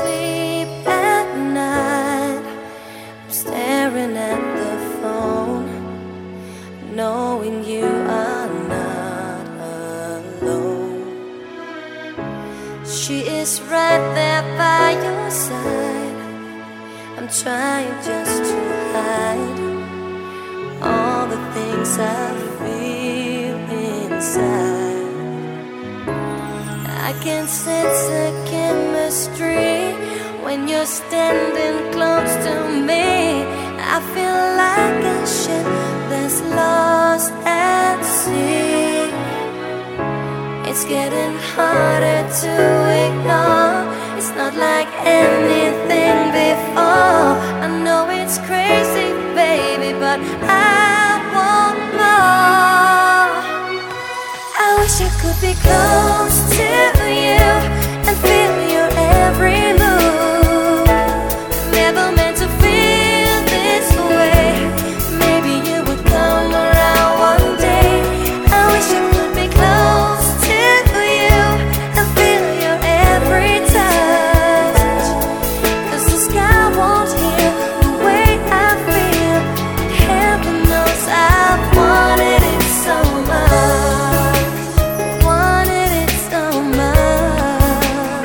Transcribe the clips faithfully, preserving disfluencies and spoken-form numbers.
sleep at night. I'm staring at the phone, knowing you are not alone. She is right there by your side. I'm trying just to hide all the things I feel inside. I can sense a chemistry when you're standing close to me. I feel like a ship that's lost at sea. It's getting harder to ignore. It's not like anything before. I know it's crazy, baby, but I want more. I wish I could be close to you and feel your every move. Never meant to feel this way. Maybe you would come around one day. I wish I could be close to you and feel your every touch. 'Cause the sky won't hear the way I feel. Heaven knows I've wanted it so much. Wanted it so much.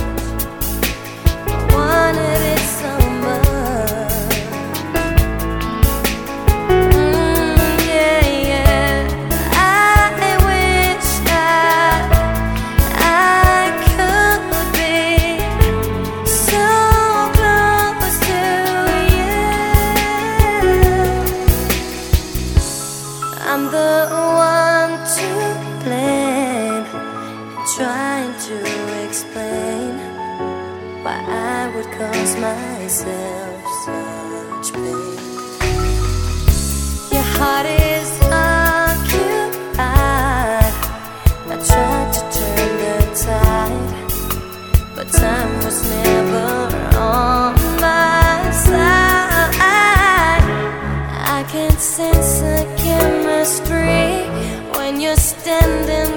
Wanted it so much. Mm, yeah, yeah. I wish that I could be so close to you. I'm the one to blame, trying to explain why I would cause myself such pain. Your heart is occupied. I tried to turn the tide, but time was never on my side. I can sense a chemistry when you're standing